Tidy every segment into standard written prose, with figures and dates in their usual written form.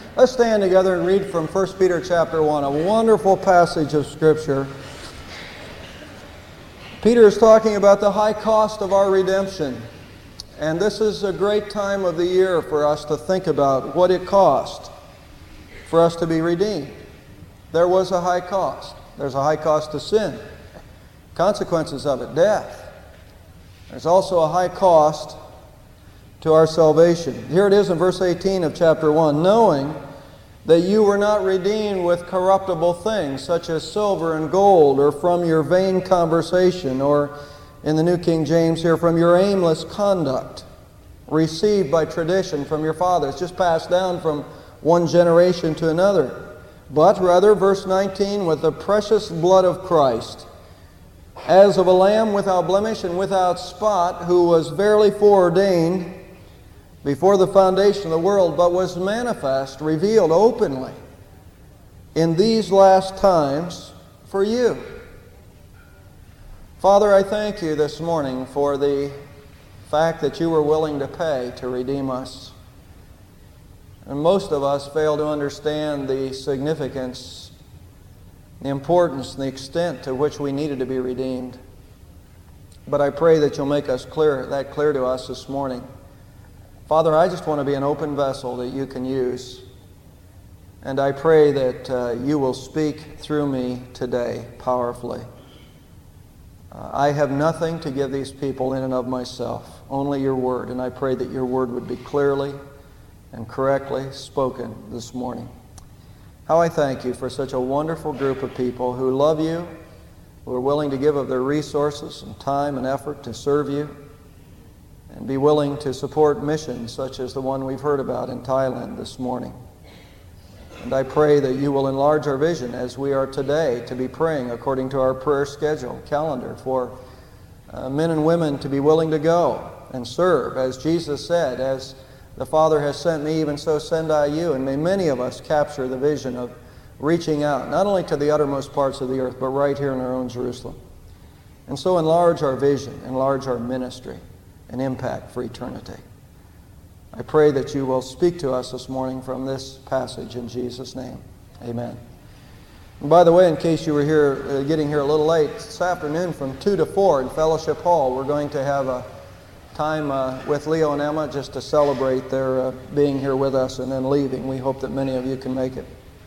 Let's stand together and read from 1 Peter chapter 1, a wonderful passage of Scripture. Peter is talking about the high cost of our redemption. And this is a great time of the year for us to think about what it cost for us to be redeemed. There was a high cost. There's a high cost to sin. Consequences of it, death. There's also a high cost to our salvation. Here it is in verse 18 of chapter 1. Knowing that you were not redeemed with corruptible things, such as silver and gold, or from your vain conversation, or in the New King James here, from your aimless conduct, received by tradition from your fathers, just passed down from one generation to another. But rather, verse 19, with the precious blood of Christ, as of a lamb without blemish and without spot, who was verily foreordained before the foundation of the world, but was manifest, revealed openly in these last times for you. Father, I thank you this morning for the fact that you were willing to pay to redeem us. And most of us fail to understand the significance, the importance, and the extent to which we needed to be redeemed. But I pray that you'll make that clear to us this morning. Father, I just want to be an open vessel that you can use. And I pray that you will speak through me today powerfully. I have nothing to give these people in and of myself, only your word. And I pray that your word would be clearly and correctly spoken this morning. How I thank you for such a wonderful group of people who love you, who are willing to give of their resources and time and effort to serve you, and be willing to support missions such as the one we've heard about in Thailand this morning. And I pray that you will enlarge our vision as we are today to be praying according to our prayer schedule, calendar, for men and women to be willing to go and serve. As Jesus said, as the Father has sent me, even so send I you. And may many of us capture the vision of reaching out, not only to the uttermost parts of the earth, but right here in our own Jerusalem. And so enlarge our vision, enlarge our ministry, and impact for eternity. I pray that you will speak to us this morning from this passage in Jesus' name. Amen. And by the way, in case you were here, getting here a little late, this afternoon from 2 to 4 in Fellowship Hall, we're going to have a time with Leo and Emma just to celebrate their being here with us and then leaving. We hope that many of you can make it.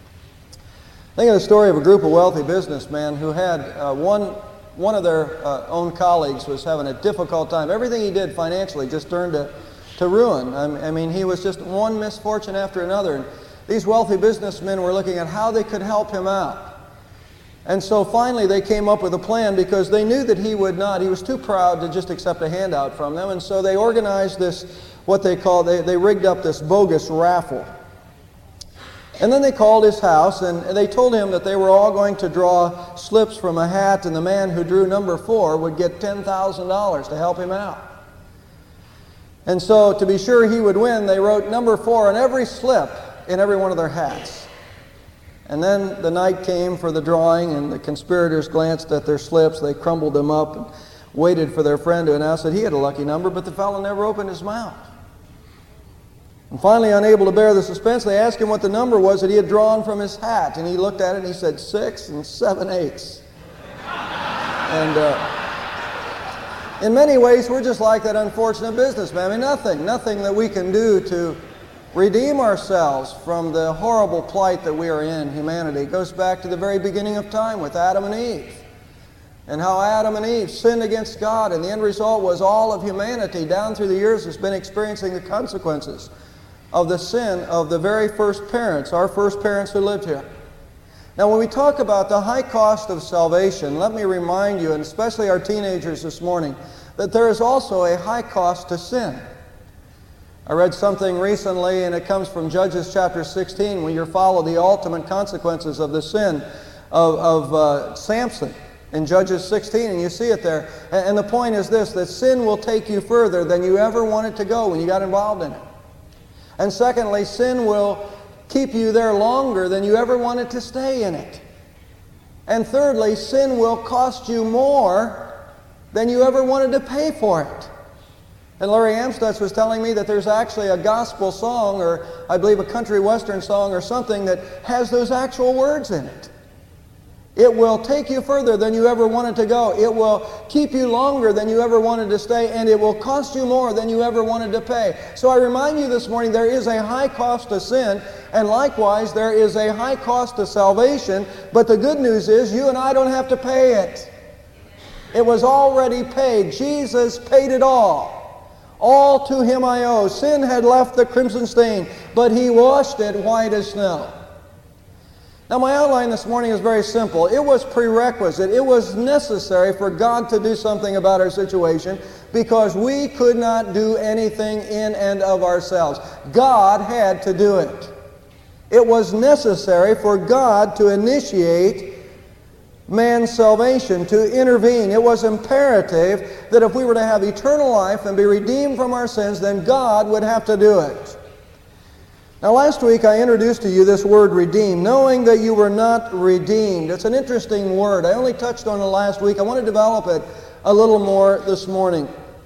Think of the story of a group of wealthy businessmen who had one of their own colleagues was having a difficult time. Everything he did financially just turned to ruin. I mean, he was just one misfortune after another. And these wealthy businessmen were looking at how they could help him out. And so finally they came up with a plan because they knew that he was too proud to just accept a handout from them. And so they organized this, what they rigged up this bogus raffle. And then they called his house and they told him that they were all going to draw slips from a hat, and the man who drew number 4 would get $10,000 to help him out. And so to be sure he would win, they wrote number 4 on every slip in every one of their hats. And then the night came for the drawing, and the conspirators glanced at their slips. They crumbled them up and waited for their friend to announce that he had a lucky number, but the fellow never opened his mouth. And finally, unable to bear the suspense, they asked him what the number was that he had drawn from his hat. And he looked at it and he said, 6 7/8. And in many ways, we're just like that unfortunate businessman. I mean, nothing that we can do to redeem ourselves from the horrible plight that we are in, humanity. It goes back to the very beginning of time with Adam and Eve. And how Adam and Eve sinned against God. And the end result was all of humanity down through the years has been experiencing the consequences of the sin of the very first parents, our first parents who lived here. Now, when we talk about the high cost of salvation, let me remind you, and especially our teenagers this morning, that there is also a high cost to sin. I read something recently, and it comes from Judges chapter 16, when you follow the ultimate consequences of the sin of Samson in Judges 16, and you see it there. And the point is this, that sin will take you further than you ever wanted to go when you got involved in it. And secondly, sin will keep you there longer than you ever wanted to stay in it. And thirdly, sin will cost you more than you ever wanted to pay for it. And Larry Amstutz was telling me that there's actually a gospel song, or I believe a country western song or something, that has those actual words in it. It will take you further than you ever wanted to go. It will keep you longer than you ever wanted to stay, and it will cost you more than you ever wanted to pay. So I remind you this morning, there is a high cost to sin, and likewise there is a high cost to salvation, but the good news is you and I don't have to pay it. It was already paid. Jesus paid it all. All to Him I owe. Sin had left the crimson stain, but He washed it white as snow. Now my outline this morning is very simple. It was prerequisite. It was necessary for God to do something about our situation because we could not do anything in and of ourselves. God had to do it. It was necessary for God to initiate man's salvation, to intervene. It was imperative that if we were to have eternal life and be redeemed from our sins, then God would have to do it. Now last week I introduced to you this word redeemed, knowing that you were not redeemed. It's an interesting word. I only touched on it last week. I want to develop it a little more this morning.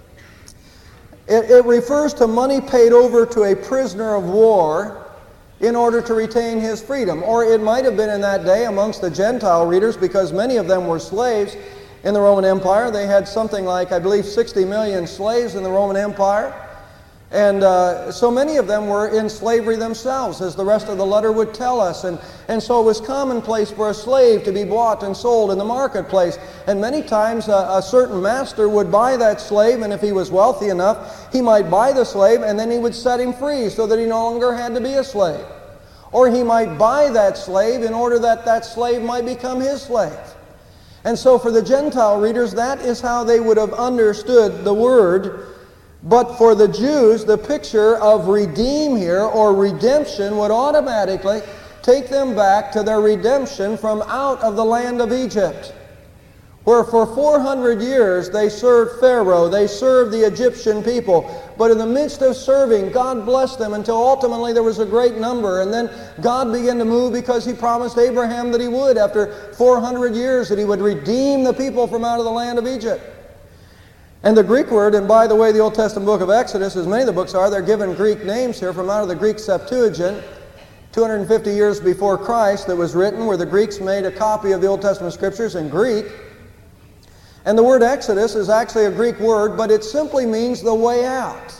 It refers to money paid over to a prisoner of war in order to retain his freedom. Or it might have been in that day amongst the Gentile readers, because many of them were slaves in the Roman Empire. They had something like, I believe, 60 million slaves in the Roman Empire. And so many of them were in slavery themselves, as the rest of the letter would tell us. And so it was commonplace for a slave to be bought and sold in the marketplace. And many times a certain master would buy that slave, and if he was wealthy enough, he might buy the slave and then he would set him free so that he no longer had to be a slave. Or he might buy that slave in order that that slave might become his slave. And so for the Gentile readers, that is how they would have understood the word. But for the Jews, the picture of redeem here, or redemption, would automatically take them back to their redemption from out of the land of Egypt, where for 400 years they served Pharaoh, they served the Egyptian people. But in the midst of serving, God blessed them until ultimately there was a great number. And then God began to move because He promised Abraham that He would, after 400 years, that He would redeem the people from out of the land of Egypt. And the Greek word, and by the way, the Old Testament book of Exodus, as many of the books are, they're given Greek names here from out of the Greek Septuagint, 250 years before Christ, that was written, where the Greeks made a copy of the Old Testament Scriptures in Greek. And the word Exodus is actually a Greek word, but it simply means the way out.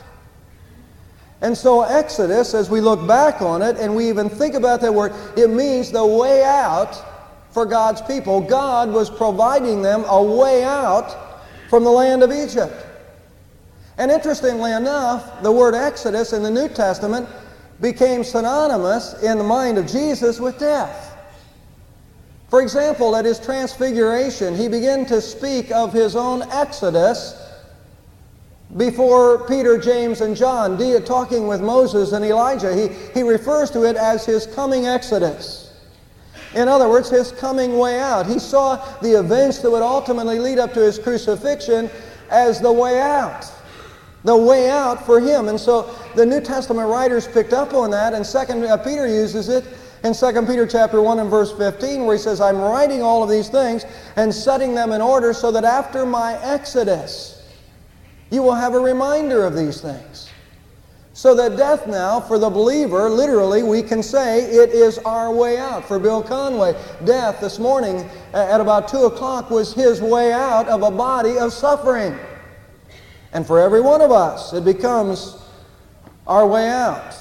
And so Exodus, as we look back on it, and we even think about that word, it means the way out for God's people. God was providing them a way out from the land of Egypt. And interestingly enough, the word Exodus in the New Testament became synonymous in the mind of Jesus with death. For example, at His transfiguration, He began to speak of His own exodus before Peter, James, and John, talking with Moses and Elijah. He refers to it as His coming exodus. In other words, His coming way out. He saw the events that would ultimately lead up to His crucifixion as the way out. The way out for Him. And so the New Testament writers picked up on that, and Peter uses it in 2 Peter chapter 1 and verse 15, where he says, I'm writing all of these things and setting them in order so that after my exodus, you will have a reminder of these things. So that death now, for the believer, literally, we can say it is our way out. For Bill Conway, death this morning at about 2 o'clock was his way out of a body of suffering. And for every one of us, it becomes our way out.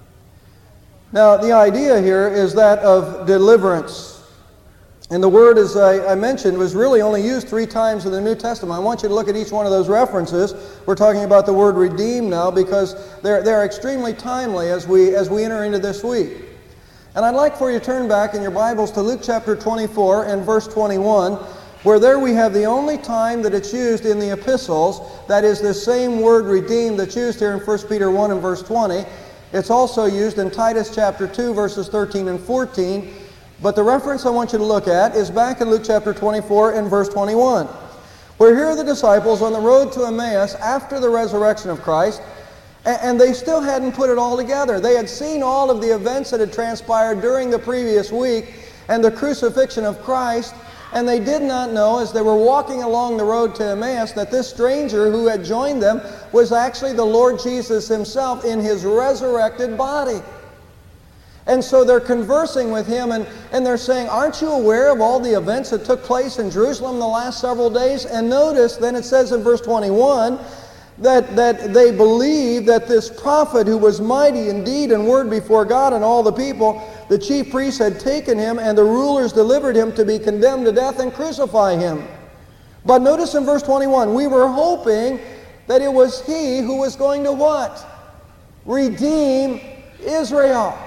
Now, the idea here is that of deliverance. And the word, as I mentioned, was really only used 3 times in the New Testament. I want you to look at each one of those references. We're talking about the word redeem now because they're extremely timely as we enter into this week. And I'd like for you to turn back in your Bibles to Luke chapter 24 and verse 21, where there we have the only time that it's used in the epistles. That is the same word redeem that's used here in 1 Peter 1 and verse 20. It's also used in Titus chapter 2 verses 13 and 14. But the reference I want you to look at is back in Luke chapter 24 and verse 21, where here are the disciples on the road to Emmaus after the resurrection of Christ, and they still hadn't put it all together. They had seen all of the events that had transpired during the previous week and the crucifixion of Christ, And they did not know, as they were walking along the road to Emmaus, that this stranger who had joined them was actually the Lord Jesus himself in his resurrected body. And so they're conversing with him, and they're saying, aren't you aware of all the events that took place in Jerusalem the last several days? And notice, then it says in verse 21, that they believed that this prophet, who was mighty in deed and word before God and all the people, the chief priests had taken him, and the rulers delivered him to be condemned to death and crucify him. But notice in verse 21, we were hoping that it was he who was going to what? Redeem Israel.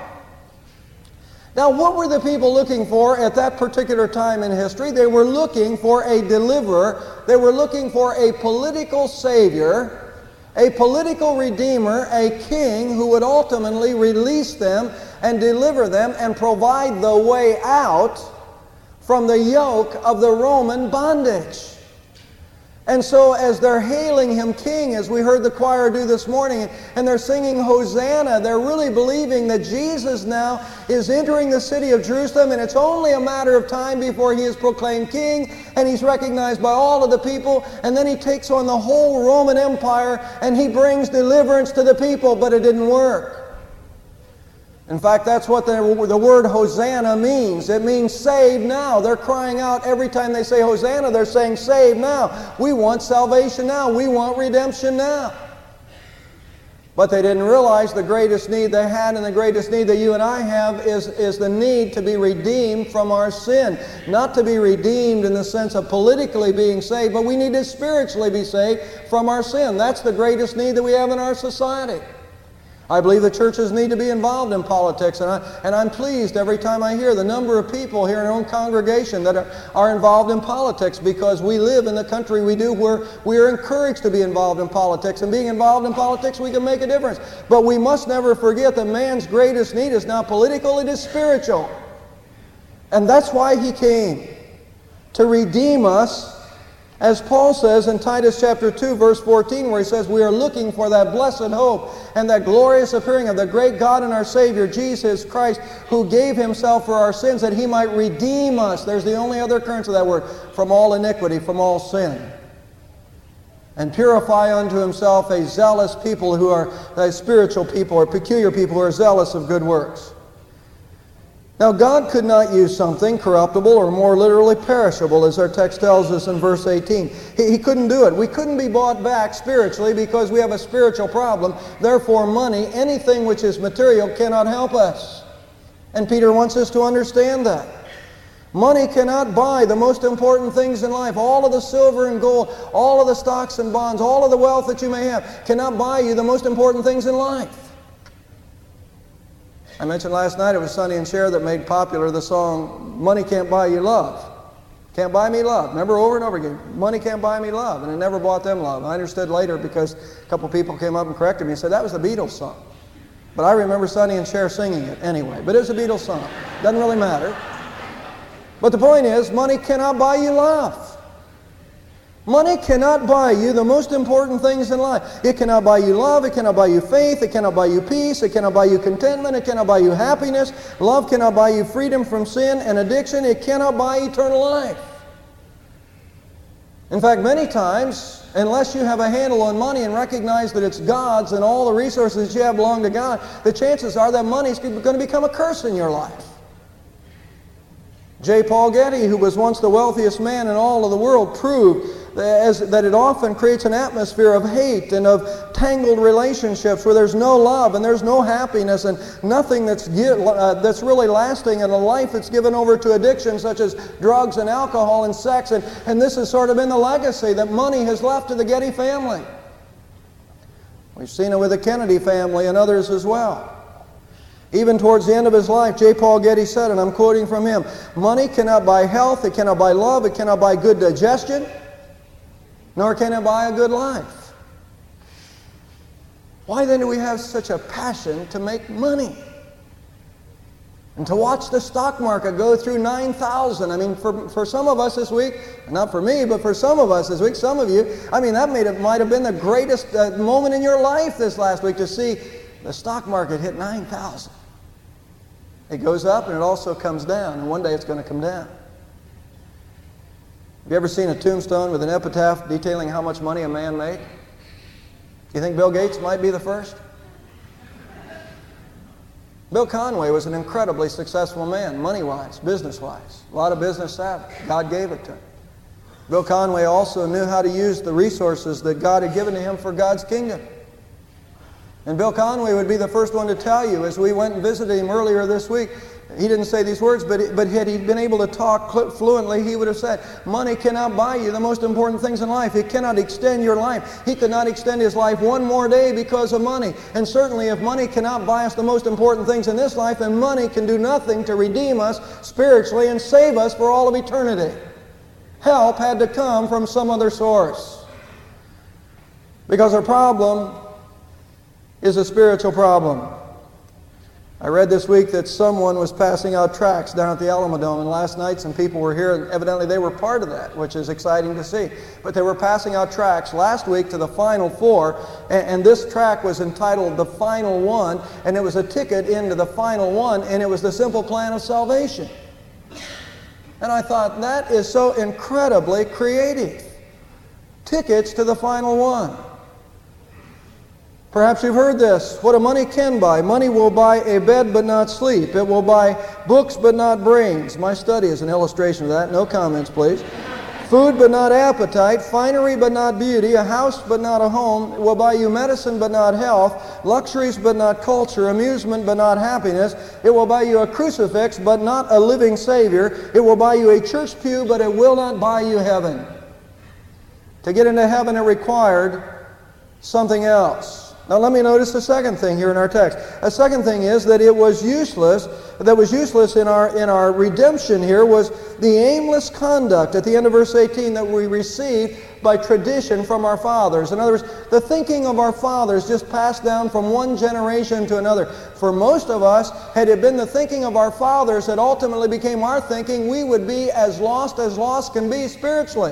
Now, what were the people looking for at that particular time in history? They were looking for a deliverer. They were looking for a political savior, a political redeemer, a king who would ultimately release them and deliver them and provide the way out from the yoke of the Roman bondage. And so as they're hailing him king, as we heard the choir do this morning, and they're singing Hosanna, they're really believing that Jesus now is entering the city of Jerusalem, and it's only a matter of time before he is proclaimed king, and he's recognized by all of the people, and then he takes on the whole Roman Empire, and he brings deliverance to the people, but it didn't work. In fact, that's what the word Hosanna means. It means save now. They're crying out every time they say Hosanna, they're saying save now. We want salvation now. We want redemption now. But they didn't realize the greatest need they had, and the greatest need that you and I have is the need to be redeemed from our sin. Not to be redeemed in the sense of politically being saved, but we need to spiritually be saved from our sin. That's the greatest need that we have in our society. I believe the churches need to be involved in politics, and I'm pleased every time I hear the number of people here in our own congregation that are involved in politics, because we live in the country we do where we are encouraged to be involved in politics, and being involved in politics we can make a difference. But we must never forget that man's greatest need is not political, it is spiritual. And that's why he came, to redeem us. As Paul says in Titus chapter 2, verse 14, where he says, we are looking for that blessed hope and that glorious appearing of the great God and our Savior, Jesus Christ, who gave himself for our sins, that he might redeem us. There's the only other occurrence of that word, from all iniquity, from all sin. And purify unto himself a zealous people who are a spiritual people, or peculiar people who are zealous of good works. Now, God could not use something corruptible or more literally perishable, as our text tells us in verse 18. He couldn't do it. We couldn't be bought back spiritually because we have a spiritual problem. Therefore, money, anything which is material, cannot help us. And Peter wants us to understand that. Money cannot buy the most important things in life. All of the silver and gold, all of the stocks and bonds, all of the wealth that you may have cannot buy you the most important things in life. I mentioned last night it was Sonny and Cher that made popular the song, Money Can't Buy You Love. Can't buy me love. Remember, over and over again, money can't buy me love. And it never bought them love. I understood later because a couple people came up and corrected me and said that was the Beatles song. But I remember Sonny and Cher singing it anyway. But it was a Beatles song. Doesn't really matter. But the point is, money cannot buy you love. Money cannot buy you the most important things in life. It cannot buy you love. It cannot buy you faith. It cannot buy you peace. It cannot buy you contentment. It cannot buy you happiness. Love cannot buy you freedom from sin and addiction. It cannot buy eternal life. In fact, many times, unless you have a handle on money and recognize that it's God's and all the resources that you have belong to God, the chances are that money is going to become a curse in your life. J. Paul Getty, who was once the wealthiest man in all of the world, proved that it often creates an atmosphere of hate and of tangled relationships where there's no love and there's no happiness and nothing that's really lasting in a life that's given over to addiction such as drugs and alcohol and sex. And this has sort of been the legacy that money has left to the Getty family. We've seen it with the Kennedy family and others as well. Even towards the end of his life, J. Paul Getty said, and I'm quoting from him, money cannot buy health, it cannot buy love, it cannot buy good digestion, nor can it buy a good life. Why then do we have such a passion to make money? And to watch the stock market go through 9,000. I mean, for some of us this week, not for me, but for some of us this week, some of you, I mean, that might have been the greatest moment in your life this last week to see the stock market hit 9,000. It goes up and it also comes down, and one day it's going to come down. Have you ever seen a tombstone with an epitaph detailing how much money a man made? You think Bill Gates might be the first? Bill Conway was an incredibly successful man, money-wise, business-wise. A lot of business savvy. God gave it to him. Bill Conway also knew how to use the resources that God had given to him for God's kingdom. And Bill Conway would be the first one to tell you, as we went and visited him earlier this week, he didn't say these words, but had he been able to talk fluently, he would have said, money cannot buy you the most important things in life. It cannot extend your life. He could not extend his life one more day because of money. And certainly if money cannot buy us the most important things in this life, then money can do nothing to redeem us spiritually and save us for all of eternity. Help had to come from some other source. Because our problem is a spiritual problem. I read this week that someone was passing out tracts down at the Alamodome, and last night some people were here, and evidently they were part of that, which is exciting to see. But they were passing out tracts last week to the Final Four, and this tract was entitled The Final One, and it was a ticket into the Final One, and it was the simple plan of salvation. And I thought, that is so incredibly creative. Tickets to the Final One. Perhaps you've heard this. What a money can buy. Money will buy a bed but not sleep. It will buy books but not brains. My study is an illustration of that. No comments, please. Food but not appetite. Finery but not beauty. A house but not a home. It will buy you medicine but not health. Luxuries but not culture. Amusement but not happiness. It will buy you a crucifix but not a living Savior. It will buy you a church pew, but it will not buy you heaven. To get into heaven, it required something else. Now let me notice the second thing here in our text. A second thing is that it was useless, in our redemption here was the aimless conduct at the end of verse 18 that we received by tradition from our fathers. In other words, the thinking of our fathers just passed down from one generation to another. For most of us, had it been the thinking of our fathers that ultimately became our thinking, we would be as lost can be spiritually.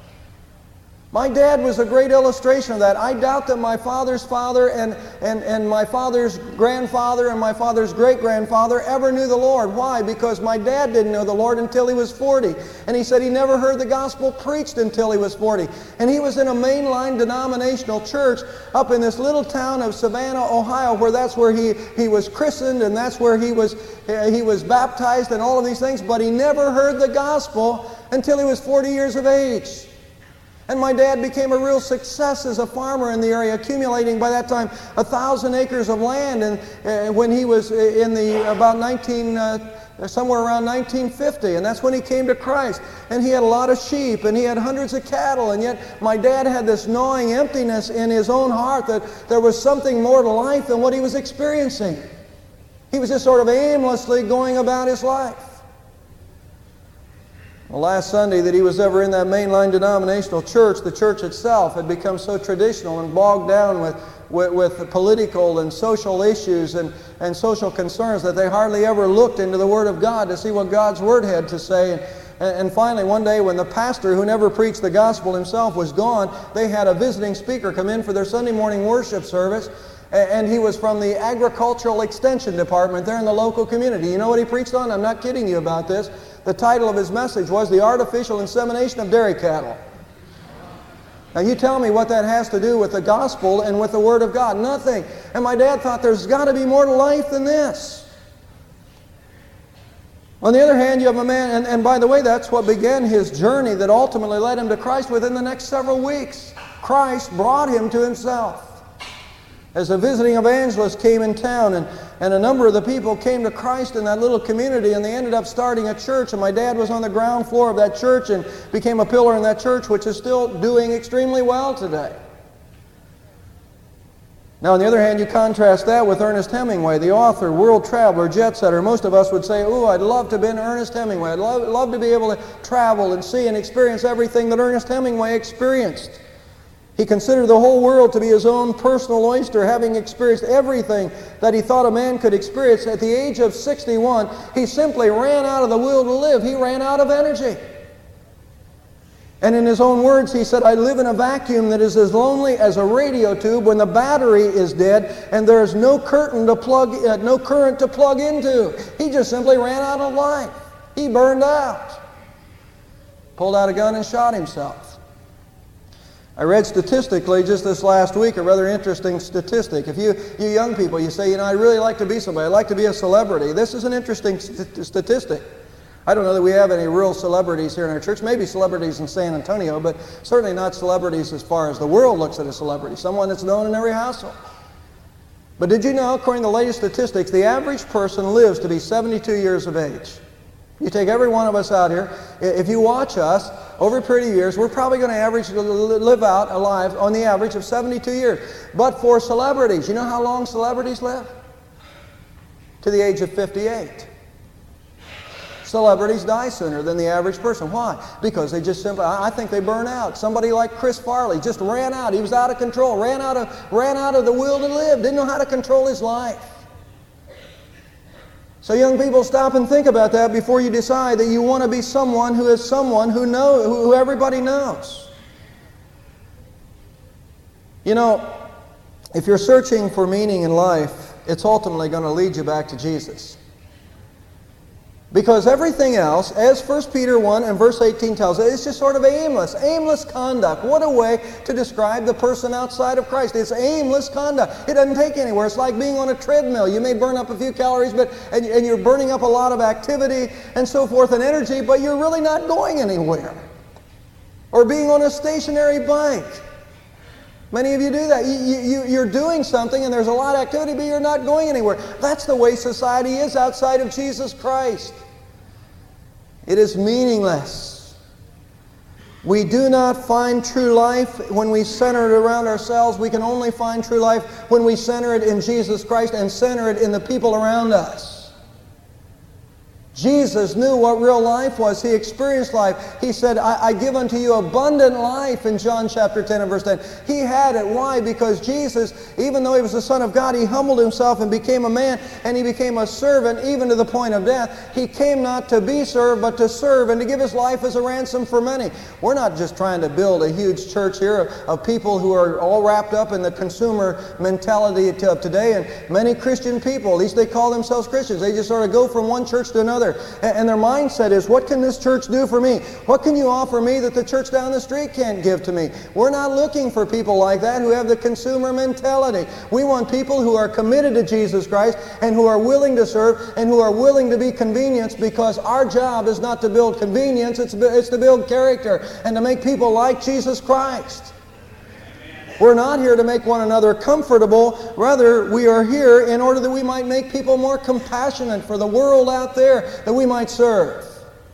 My dad was a great illustration of that. I doubt that my father's father and my father's grandfather and my father's great-grandfather ever knew the Lord. Why? Because my dad didn't know the Lord until he was 40. And he said he never heard the gospel preached until he was 40. And he was in a mainline denominational church up in this little town of Savannah, Ohio, where that's where he was christened and that's where he was baptized and all of these things. But he never heard the gospel until he was 40 years of age. And my dad became a real success as a farmer in the area, accumulating by that time 1,000 acres of land. And when he was in somewhere around 1950, and that's when he came to Christ. And he had a lot of sheep, and he had hundreds of cattle, and yet my dad had this gnawing emptiness in his own heart that there was something more to life than what he was experiencing. He was just sort of aimlessly going about his life. The last Sunday that he was ever in that mainline denominational church, the church itself had become so traditional and bogged down with political and social issues and social concerns that they hardly ever looked into the Word of God to see what God's Word had to say. And finally, one day when the pastor, who never preached the gospel himself, was gone, they had a visiting speaker come in for their Sunday morning worship service. And he was from the agricultural extension department there in the local community. You know what he preached on? I'm not kidding you about this. The title of his message was The Artificial Insemination of Dairy Cattle. Now you tell me what that has to do with the gospel and with the Word of God. Nothing. And my dad thought there's got to be more to life than this. On the other hand, you have a man, and by the way, that's what began his journey that ultimately led him to Christ within the next several weeks. Christ brought him to himself. As a visiting evangelist came in town, and a number of the people came to Christ in that little community, and they ended up starting a church, and my dad was on the ground floor of that church and became a pillar in that church, which is still doing extremely well today. Now, on the other hand, you contrast that with Ernest Hemingway, the author, world traveler, jet setter. Most of us would say, "Ooh, I'd love to have been Ernest Hemingway. I'd love to be able to travel and see and experience everything that Ernest Hemingway experienced." He considered the whole world to be his own personal oyster, having experienced everything that he thought a man could experience. At the age of 61, he simply ran out of the will to live. He ran out of energy. And in his own words, he said, "I live in a vacuum that is as lonely as a radio tube when the battery is dead and there is no current to plug into." He just simply ran out of life. He burned out. pulled out a gun and shot himself. I read statistically just this last week a rather interesting statistic. If you young people, you say, I'd really like to be somebody. I'd like to be a celebrity. This is an interesting statistic. I don't know that we have any real celebrities here in our church. Maybe celebrities in San Antonio, but certainly not celebrities as far as the world looks at a celebrity. Someone that's known in every household. But did you know, according to the latest statistics, the average person lives to be 72 years of age? You take every one of us out here. If you watch us, over a period of years, we're probably going to live out alive on the average of 72 years. But for celebrities, you know how long celebrities live? To the age of 58. Celebrities die sooner than the average person. Why? Because they just simply, I think they burn out. Somebody like Chris Farley just ran out. He was out of control, ran out of the will to live, didn't know how to control his life. So young people, stop and think about that before you decide that you want to be someone who is someone who everybody knows. If you're searching for meaning in life, it's ultimately going to lead you back to Jesus. Because everything else, as 1 Peter 1 and verse 18 tells us, it's just sort of aimless conduct. What a way to describe the person outside of Christ. It's aimless conduct. It doesn't take you anywhere. It's like being on a treadmill. You may burn up a few calories, and you're burning up a lot of activity and so forth and energy, but you're really not going anywhere. Or being on a stationary bike. Many of you do that. You're doing something and there's a lot of activity, but you're not going anywhere. That's the way society is outside of Jesus Christ. It is meaningless. We do not find true life when we center it around ourselves. We can only find true life when we center it in Jesus Christ and center it in the people around us. Jesus knew what real life was. He experienced life. He said, I give unto you abundant life in John chapter 10 and verse 10. He had it. Why? Because Jesus, even though He was the Son of God, He humbled Himself and became a man, and He became a servant even to the point of death. He came not to be served, but to serve and to give His life as a ransom for many. We're not just trying to build a huge church here of people who are all wrapped up in the consumer mentality of today. And many Christian people, at least they call themselves Christians, they just sort of go from one church to another. And their mindset is, what can this church do for me? What can you offer me that the church down the street can't give to me? We're not looking for people like that who have the consumer mentality. We want people who are committed to Jesus Christ and who are willing to serve and who are willing to be convenienced, because our job is not to build convenience, it's to build character and to make people like Jesus Christ. We're not here to make one another comfortable. Rather, we are here in order that we might make people more compassionate for the world out there that we might serve.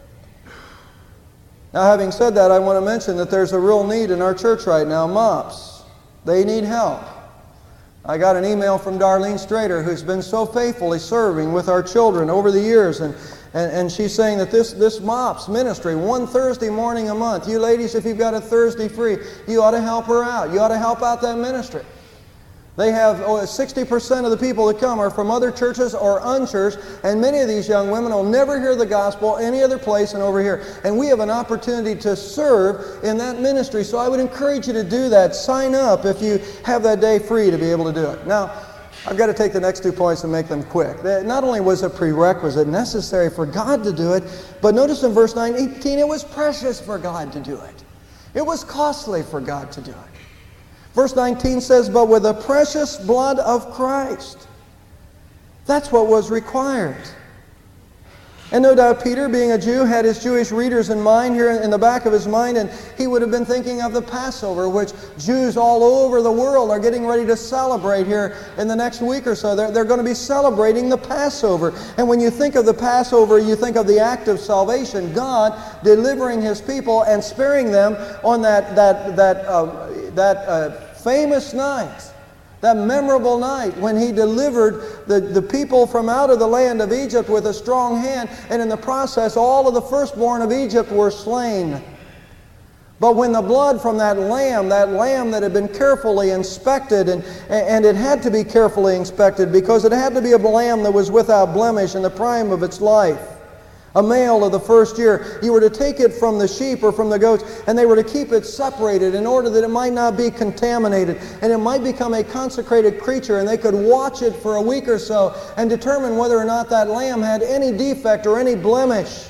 Now, having said that, I want to mention that there's a real need in our church right now. MOPS. They need help. I got an email from Darlene Strader, who's been so faithfully serving with our children over the years, and she's saying that this MOPS ministry, one Thursday morning a month, you ladies, if you've got a Thursday free, you ought to help her out. You ought to help out that ministry. They have 60% of the people that come are from other churches or unchurched, and many of these young women will never hear the gospel any other place than over here. And we have an opportunity to serve in that ministry, so I would encourage you to do that. Sign up if you have that day free to be able to do it. Now, I've got to take the next 2 points and make them quick. Not only was a prerequisite necessary for God to do it, but notice in verse 19, it was precious for God to do it. It was costly for God to do it. Verse 19 says, but with the precious blood of Christ. That's what was required. And no doubt Peter, being a Jew, had his Jewish readers in mind here in the back of his mind, and he would have been thinking of the Passover, which Jews all over the world are getting ready to celebrate here in the next week or so. They're going to be celebrating the Passover. And when you think of the Passover, you think of the act of salvation, God delivering His people and sparing them on that famous night. That memorable night when He delivered the people from out of the land of Egypt with a strong hand, and in the process all of the firstborn of Egypt were slain. But when the blood from that lamb that had been carefully inspected, and it had to be carefully inspected because it had to be a lamb that was without blemish in the prime of its life, a male of the first year, you were to take it from the sheep or from the goats, and they were to keep it separated in order that it might not be contaminated, and it might become a consecrated creature, and they could watch it for a week or so and determine whether or not that lamb had any defect or any blemish.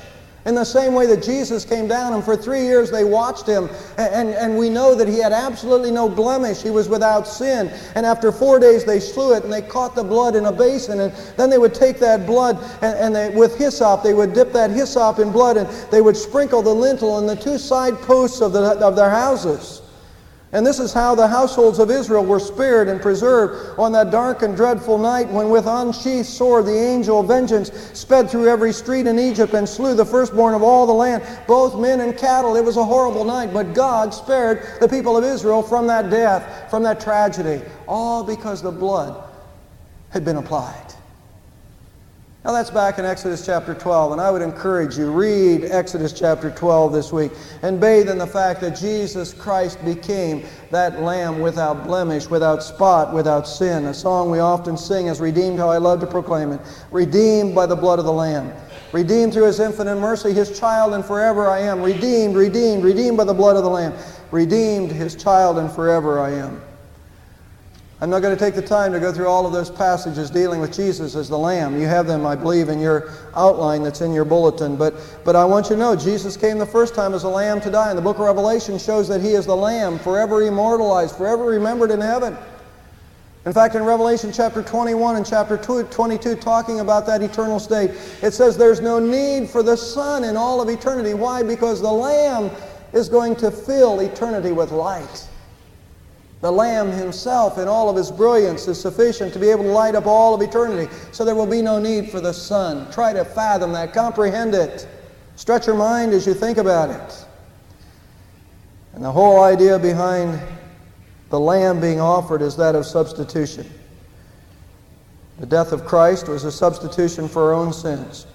In the same way that Jesus came down, and for 3 years they watched him, and we know that he had absolutely no blemish. He was without sin. And after 4 days they slew it, and they caught the blood in a basin, and then they would take that blood, with hyssop, they would dip that hyssop in blood, and they would sprinkle the lintel and the two side posts of their houses. And this is how the households of Israel were spared and preserved on that dark and dreadful night when with unsheathed sword the angel of vengeance sped through every street in Egypt and slew the firstborn of all the land, both men and cattle. It was a horrible night, but God spared the people of Israel from that death, from that tragedy, all because the blood had been applied. Now that's back in Exodus chapter 12, and I would encourage you, read Exodus chapter 12 this week and bathe in the fact that Jesus Christ became that lamb without blemish, without spot, without sin. A song we often sing is "Redeemed, how I love to proclaim it." Redeemed by the blood of the Lamb. Redeemed through His infinite mercy, His child, and forever I am. Redeemed, redeemed, redeemed by the blood of the Lamb. Redeemed, His child, and forever I am. I'm not going to take the time to go through all of those passages dealing with Jesus as the Lamb. You have them, I believe, in your outline that's in your bulletin. But I want you to know, Jesus came the first time as a Lamb to die. And the book of Revelation shows that He is the Lamb, forever immortalized, forever remembered in heaven. In fact, in Revelation chapter 21 and chapter 22, talking about that eternal state, it says there's no need for the Son in all of eternity. Why? Because the Lamb is going to fill eternity with light. The Lamb Himself in all of His brilliance is sufficient to be able to light up all of eternity. So there will be no need for the Son. Try to fathom that. Comprehend it. Stretch your mind as you think about it. And the whole idea behind the Lamb being offered is that of substitution. The death of Christ was a substitution for our own sins.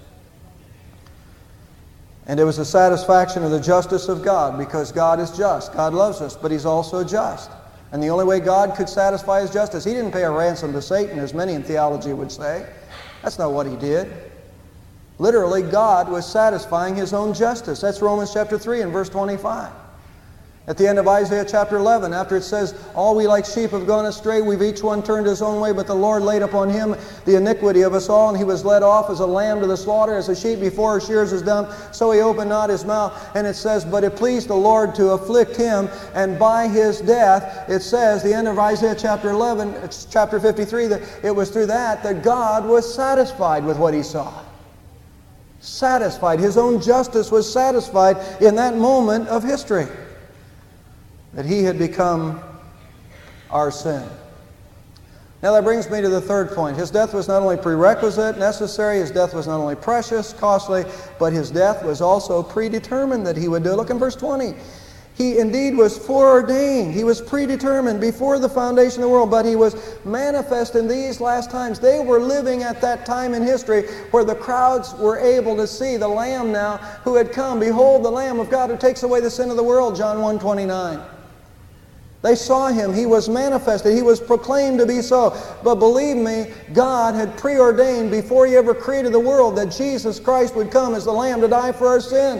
And it was a satisfaction of the justice of God, because God is just. God loves us, but He's also just. And the only way God could satisfy His justice, He didn't pay a ransom to Satan, as many in theology would say. That's not what He did. Literally, God was satisfying His own justice. That's Romans chapter 3 and verse 25. At the end of Isaiah chapter 11, after it says, all we like sheep have gone astray, we've each one turned his own way, but the Lord laid upon Him the iniquity of us all, and He was led off as a lamb to the slaughter, as a sheep before her shears is dumb, so He opened not His mouth. And it says, but it pleased the Lord to afflict Him, and by His death, it says, the end of Isaiah chapter 11, it's chapter 53, that it was through that God was satisfied with what He saw. Satisfied. His own justice was satisfied in that moment of history, that He had become our sin. Now that brings me to the third point. His death was not only prerequisite, necessary, His death was not only precious, costly, but His death was also predetermined that He would do. Look in verse 20. He indeed was foreordained. He was predetermined before the foundation of the world, but He was manifest in these last times. They were living at that time in history where the crowds were able to see the Lamb now who had come. Behold, the Lamb of God who takes away the sin of the world, John 1:29. They saw Him. He was manifested. He was proclaimed to be so. But believe me, God had preordained before He ever created the world that Jesus Christ would come as the Lamb to die for our sin.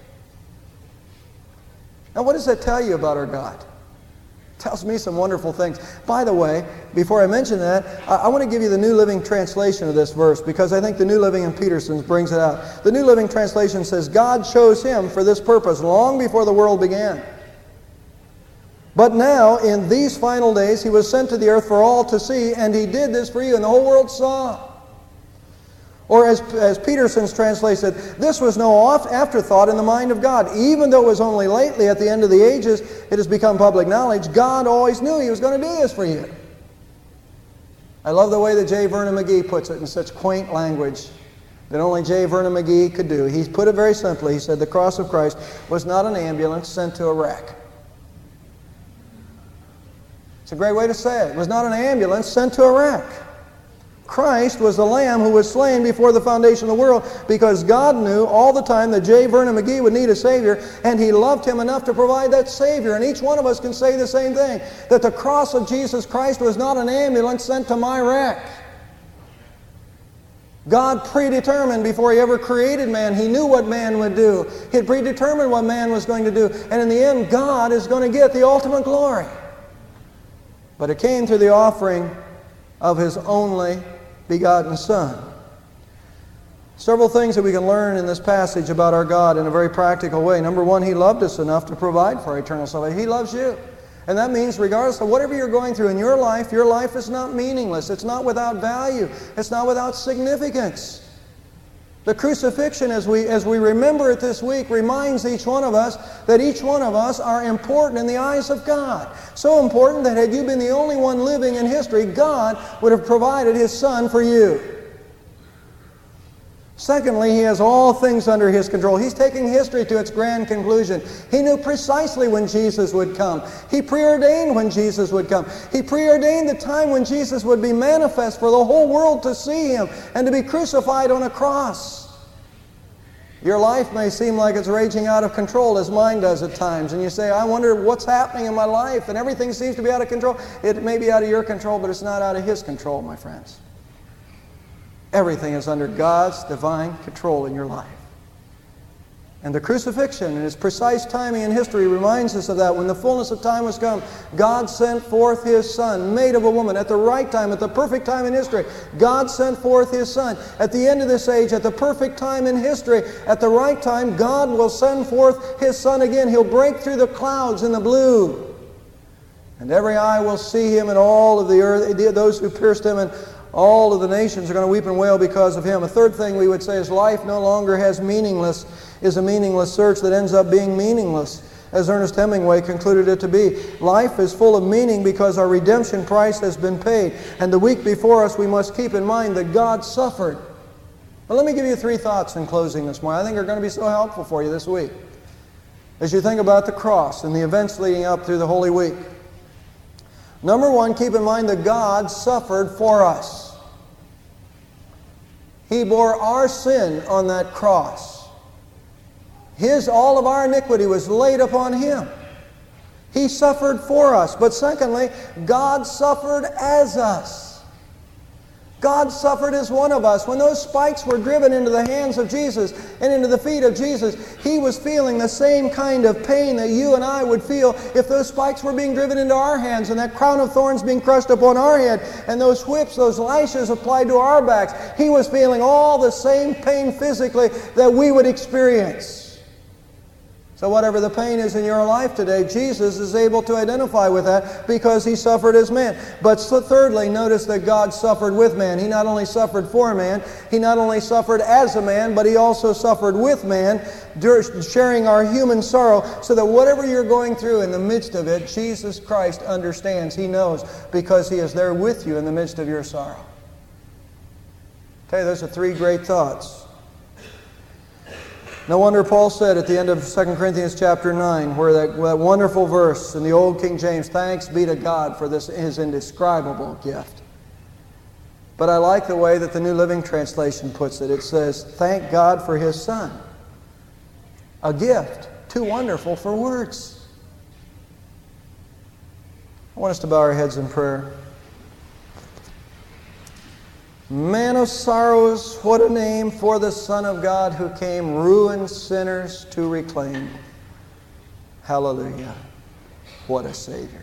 Now, what does that tell you about our God? It tells me some wonderful things. By the way, before I mention that, I want to give you the New Living Translation of this verse, because I think the New Living in Peterson's brings it out. The New Living Translation says, God chose Him for this purpose long before the world began. But now, in these final days, He was sent to the earth for all to see, and He did this for you, and the whole world saw. Or as Peterson's translated, this was no afterthought in the mind of God. Even though it was only lately, at the end of the ages, it has become public knowledge, God always knew He was going to do this for you. I love the way that J. Vernon McGee puts it in such quaint language that only J. Vernon McGee could do. He put it very simply. He said, the cross of Christ was not an ambulance sent to a wreck. It's a great way to say it. It was not an ambulance sent to a wreck. Christ was the Lamb who was slain before the foundation of the world, because God knew all the time that J. Vernon McGee would need a Savior, and He loved him enough to provide that Savior. And each one of us can say the same thing, that the cross of Jesus Christ was not an ambulance sent to my wreck. God predetermined before He ever created man. He knew what man would do. He had predetermined what man was going to do. And in the end, God is going to get the ultimate glory. But it came through the offering of His only begotten Son. Several things that we can learn in this passage about our God in a very practical way. Number one, He loved us enough to provide for our eternal salvation. He loves you. And that means regardless of whatever you're going through in your life is not meaningless. It's not without value. It's not without significance. The crucifixion, as we remember it this week, reminds each one of us that each one of us are important in the eyes of God. So important that had you been the only one living in history, God would have provided His Son for you. Secondly, He has all things under His control. He's taking history to its grand conclusion. He knew precisely when Jesus would come. He preordained when Jesus would come. He preordained the time when Jesus would be manifest for the whole world to see Him and to be crucified on a cross. Your life may seem like it's raging out of control, as mine does at times, and you say, I wonder what's happening in my life, and everything seems to be out of control. It may be out of your control, but it's not out of His control, my friends. Everything is under God's divine control in your life. And the crucifixion and its precise timing in history reminds us of that. When the fullness of time was come, God sent forth His Son, made of a woman, at the right time, at the perfect time in history. God sent forth His Son. At the end of this age, at the perfect time in history, at the right time, God will send forth His Son again. He'll break through the clouds in the blue. And every eye will see Him, and all of the earth, those who pierced Him, and all of the nations are going to weep and wail because of Him. A third thing we would say is life no longer is a meaningless search that ends up being meaningless, as Ernest Hemingway concluded it to be. Life is full of meaning because our redemption price has been paid. And the week before us, we must keep in mind that God suffered. Well, let me give you 3 thoughts in closing this morning. I think are going to be so helpful for you this week as you think about the cross and the events leading up through the Holy Week. Number 1, keep in mind that God suffered for us. He bore our sin on that cross. All of our iniquity was laid upon Him. He suffered for us. But secondly, God suffered as us. God suffered as one of us. When those spikes were driven into the hands of Jesus and into the feet of Jesus, He was feeling the same kind of pain that you and I would feel if those spikes were being driven into our hands and that crown of thorns being crushed upon our head and those whips, those lashes applied to our backs. He was feeling all the same pain physically that we would experience. So whatever the pain is in your life today, Jesus is able to identify with that because He suffered as man. But thirdly, notice that God suffered with man. He not only suffered for man, He not only suffered as a man, but He also suffered with man, sharing our human sorrow, so that whatever you're going through in the midst of it, Jesus Christ understands. He knows because He is there with you in the midst of your sorrow. Okay, those are 3 great thoughts. No wonder Paul said at the end of 2 Corinthians chapter 9, where that wonderful verse in the Old King James, thanks be to God for this His indescribable gift. But I like the way that the New Living Translation puts it. It says, thank God for His Son. A gift too wonderful for words. I want us to bow our heads in prayer. Man of sorrows, what a name for the Son of God who came ruined sinners to reclaim. Hallelujah. What a Savior.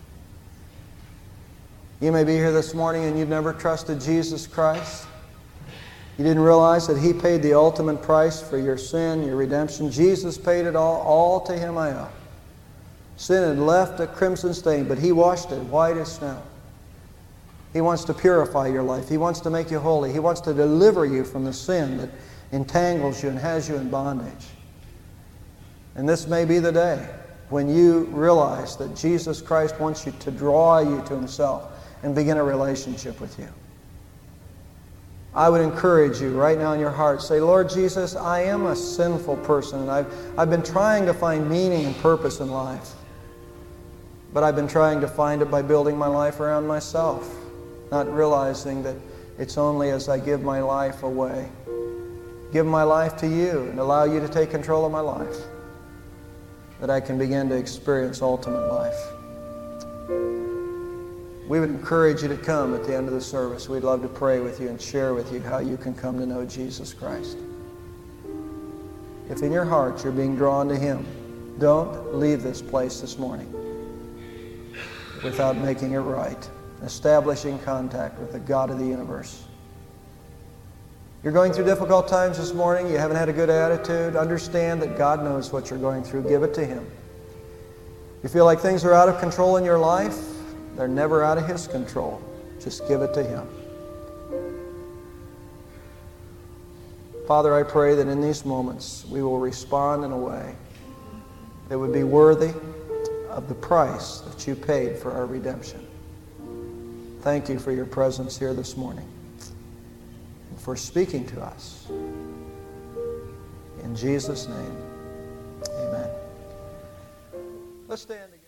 You may be here this morning and you've never trusted Jesus Christ. You didn't realize that He paid the ultimate price for your sin, your redemption. Jesus paid it all to Him I owe. Sin had left a crimson stain, but He washed it white as snow. He wants to purify your life. He wants to make you holy. He wants to deliver you from the sin that entangles you and has you in bondage. And this may be the day when you realize that Jesus Christ wants you to draw you to Himself and begin a relationship with you. I would encourage you right now in your heart, say, Lord Jesus, I am a sinful person, and I've been trying to find meaning and purpose in life. But I've been trying to find it by building my life around myself, not realizing that it's only as I give my life away, give my life to You and allow You to take control of my life, that I can begin to experience ultimate life. We would encourage you to come at the end of the service. We'd love to pray with you and share with you how you can come to know Jesus Christ. If in your heart you're being drawn to Him, don't leave this place this morning without making it right, establishing contact with the God of the universe. You're going through difficult times this morning. You haven't had a good attitude. Understand that God knows what you're going through. Give it to Him. You feel like things are out of control in your life. They're never out of His control. Just give it to Him. Father, I pray that in these moments we will respond in a way that would be worthy of the price that you paid for our redemption. Thank you for your presence here this morning and for speaking to us. In Jesus' name, amen. Let's stand together.